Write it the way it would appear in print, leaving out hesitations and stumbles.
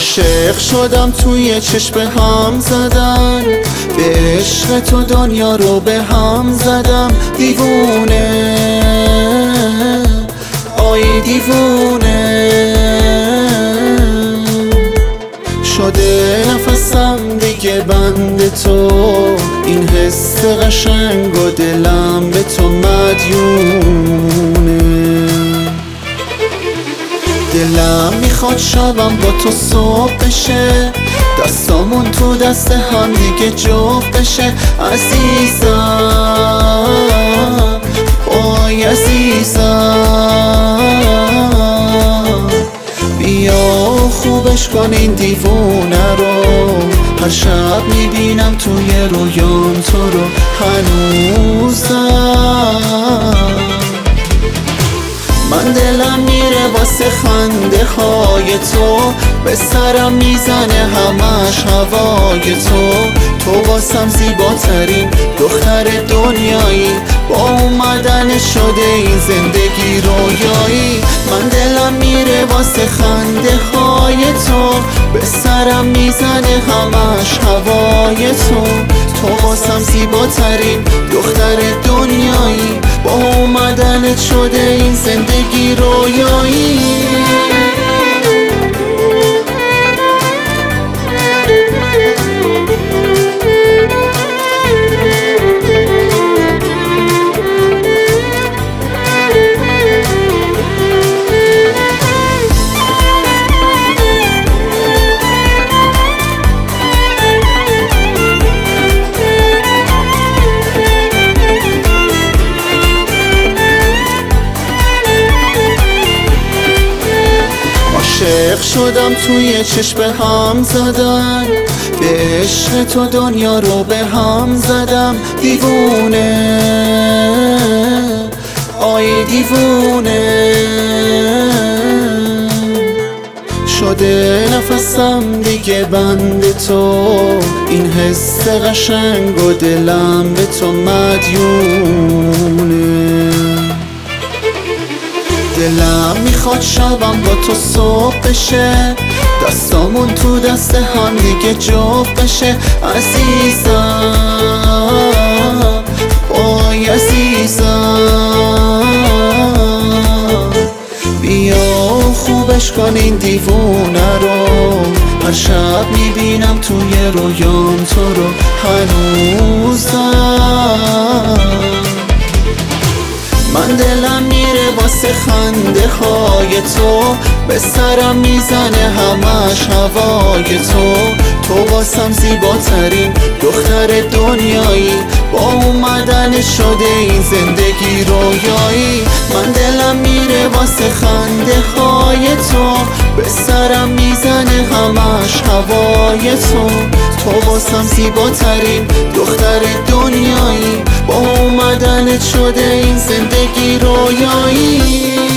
عاشق شدم توی چشم هم زدن، به عشق تو دنیا رو به هم زدم. دیوونه آی دیوونه شده نفسم دیگه بند تو، این حس قشنگ و دلم به تو مدیونه. دلم میخواد شبم با تو صبح بشه، دستامون تو دست هم دیگه جفت بشه. عزیزم وای عزیزم، بیا خوبش کن این دیوونه رو. هر شب میبینم توی رویام تو رو هنوزم. من دلم میره واسه خنده های تو، به سرم میزنه همش هوای تو. تو واسم زیباترین دختر دنیایی، با اومدن شده این زندگی رویایی. من دلم میره واسه خنده های تو، به سرم میزنه همش هوای تو. تو واسم زیباترین دختر دنیایی، با اومدنت شده این زندگی رویایی. عاشق شدم توی چشم هم زدن، به عشق تو دنیا رو به هم زدم. دیوونه آی دیوونه شده نفسم دیگه بند تو، این حس قشنگ و دلم به تو مدیونه. دلم میخواد شبم با تو صبح بشه، دستامون تو دست هم دیگه جفت بشه. عزیزم وای عزیزم، بیا خوبش کن این دیوونه رو. هر شب میبینم توی رویام تو رو هنوزم. من دلم میره واسه خنده های تو، به سرم میزنه همش هوای تو. تو واسم زیباترین دختر دنیایی، با اومدن شده این زندگی رویایی. من دلم میره واسه خنده های تو، به سرم میزنه همش هوای تو. تو واسم زیباترین دختر دنیایی، با اومدنت شده این زندگی رویایی.